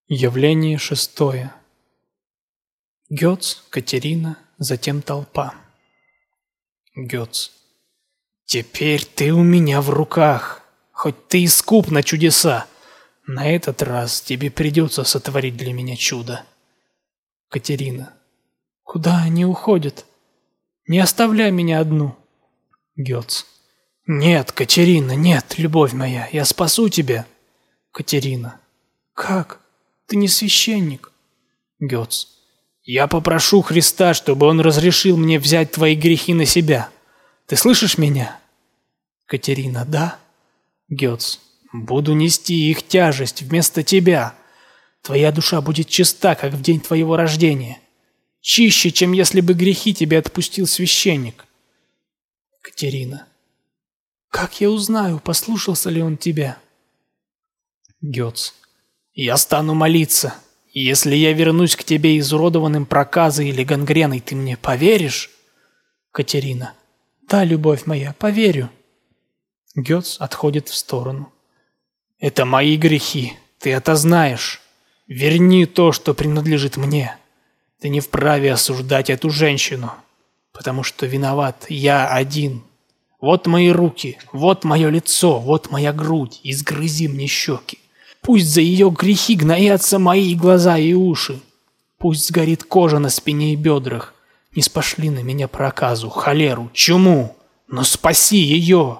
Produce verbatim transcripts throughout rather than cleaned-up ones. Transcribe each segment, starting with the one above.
Явление шестое. Гёц, Катерина, затем толпа. Гёц. Теперь ты у меня в руках, хоть ты и скуп на чудеса. На этот раз тебе придется сотворить для меня чудо. Катерина. Куда они уходят? Не оставляй меня одну. Гёц. Нет, Катерина, нет, любовь моя, я спасу тебя. Катерина. Как? Ты не священник. Гёц. Я попрошу Христа, чтобы он разрешил мне взять твои грехи на себя. Ты слышишь меня? Катерина. Да. Гёц. Буду нести их тяжесть вместо тебя. Твоя душа будет чиста, как в день твоего рождения. Чище, чем если бы грехи тебе отпустил священник. Катерина. Как я узнаю, послушался ли он тебя? Гёц. Я стану молиться. И если я вернусь к тебе изуродованным проказой или гангреной, ты мне поверишь? Катерина. Да, любовь моя, поверю. Гёц отходит в сторону. Это мои грехи, ты это знаешь. Верни то, что принадлежит мне. Ты не вправе осуждать эту женщину, потому что виноват я один. Вот мои руки, вот мое лицо, вот моя грудь, изгрызи мне щеки. Пусть за ее грехи гноятся мои глаза и уши. Пусть сгорит кожа на спине и бедрах. Не спошли на меня проказу, холеру, чуму, но спаси ее.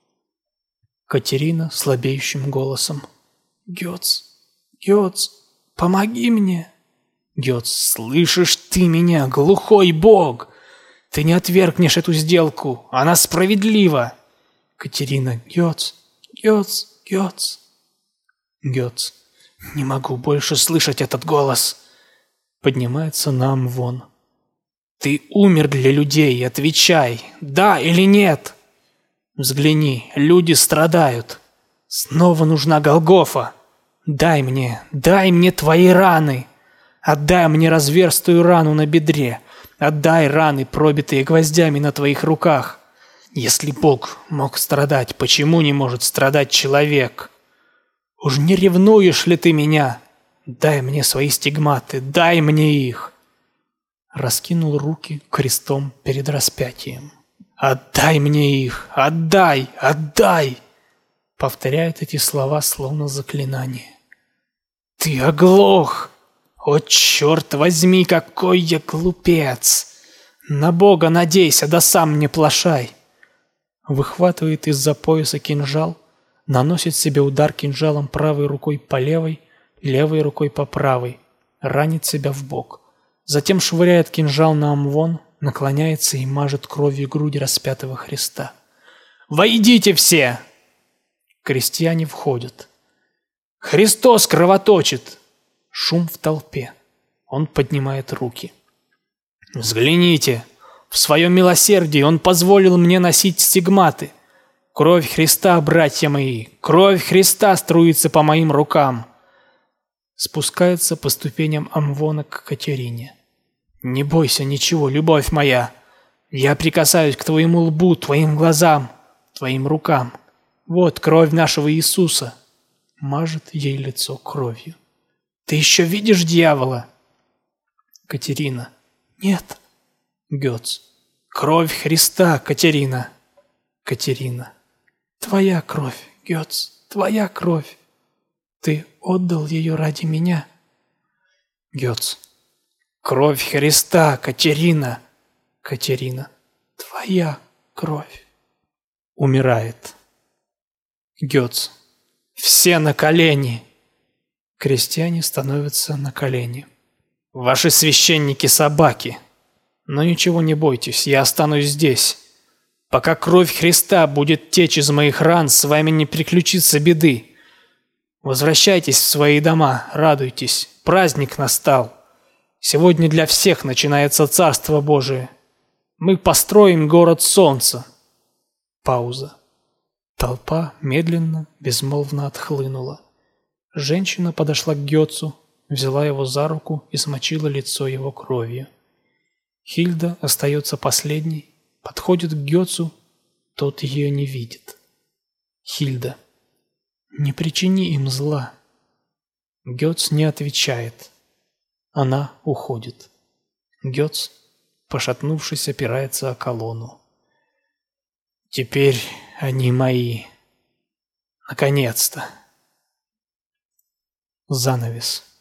Катерина слабеющим голосом. Гёц, Гёц, помоги мне. Гёц, слышишь ты меня, глухой бог? Ты не отвергнешь эту сделку, она справедлива. Катерина, Гёц, Гёц, Гёц. Гёц. Не могу больше слышать этот голос. Поднимается на Амвон. Ты умер для людей, отвечай, да или нет? Взгляни, люди страдают. Снова нужна Голгофа. Дай мне, дай мне твои раны. Отдай мне разверстую рану на бедре. Отдай раны, пробитые гвоздями на твоих руках. Если Бог мог страдать, почему не может страдать человек? Уж не ревнуешь ли ты меня? Дай мне свои стигматы, дай мне их. Раскинул руки крестом перед распятием. Отдай мне их, отдай, отдай. Повторяет эти слова, словно заклинание. Ты оглох! О, черт возьми, какой я глупец! На Бога надейся, да сам не плашай. Выхватывает из-за пояса кинжал, наносит себе удар кинжалом правой рукой по левой, левой рукой по правой, ранит себя в бок. Затем швыряет кинжал на Амвон, наклоняется и мажет кровью грудь распятого Христа. «Войдите все!» Крестьяне входят. «Христос кровоточит!» Шум в толпе. Он поднимает руки. «Взгляните! В своем милосердии Он позволил мне носить стигматы. Кровь Христа, братья мои, кровь Христа струится по моим рукам!» Спускается по ступеням Амвона к Катерине. «Не бойся ничего, любовь моя. Я прикасаюсь к твоему лбу, твоим глазам, твоим рукам. Вот кровь нашего Иисуса». Мажет ей лицо кровью. «Ты еще видишь дьявола?» Катерина. «Нет». Гёц. «Кровь Христа, Катерина». Катерина. «Твоя кровь, Гёц, твоя кровь. Ты отдал ее ради меня». Гёц. «Кровь Христа, Катерина». Катерина. «Твоя кровь». Умирает. Гёц. «Все на колени!» Крестьяне становятся на колени. «Ваши священники собаки! Но ничего не бойтесь, я останусь здесь. Пока кровь Христа будет течь из моих ран, с вами не приключится беды. Возвращайтесь в свои дома, радуйтесь, праздник настал. Сегодня для всех начинается Царство Божие. Мы построим город солнца». Пауза. Толпа медленно, безмолвно отхлынула. Женщина подошла к Гёцу, взяла его за руку и смочила лицо его кровью. Хильда остается последней, подходит к Гёцу, тот ее не видит. Хильда. Не причини им зла. Гёц не отвечает. Она уходит. Гёц, пошатнувшись, опирается о колонну. Теперь они мои. Наконец-то. Занавес.